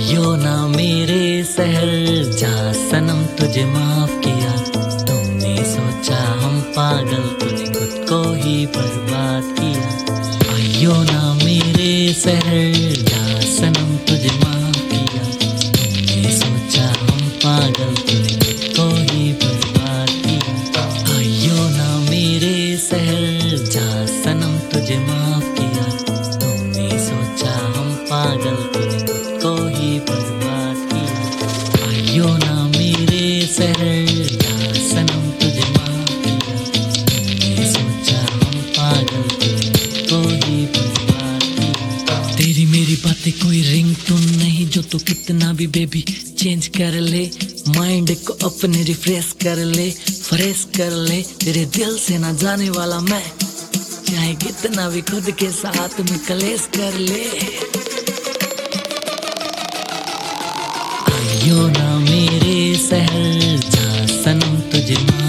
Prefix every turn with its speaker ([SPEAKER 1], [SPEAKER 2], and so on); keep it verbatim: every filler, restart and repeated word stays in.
[SPEAKER 1] आइयो ना मेरे शहर जा सनम तुझे माफ किया। तुमने सोचा हम पागल, तूने खुद को ही बर्बाद किया। आइयो ना मेरे शहर जा सनम तुझे माफ किया। तुमने सोचा हम पागल, तूने खुद को ही बर्बाद किया। आइयो ना मेरे शहर जा सनम तुझे माफ किया। तुमने सोचा हम पागल, तूने खुद को ही बर्बाद किया। आइयो ना मेरे शहर जा सनम तुझे माफ किया। तुमने सोचा हम पागल, तूने खुद को ही बर्बाद किया। तेरी मेरी बातें कोई रिंगटोन नहीं जो तू कितना भी बेबी चेंज कर ले। माइंड को अपने रिफ्रेश कर ले, फ्रेश कर ले। तेरे दिल से ना जाने वाला मैं, चाहे कितना भी खुद के साथ में कलेश कर ले। आइयो ना मेरे शहर जा सनम तुझे माफ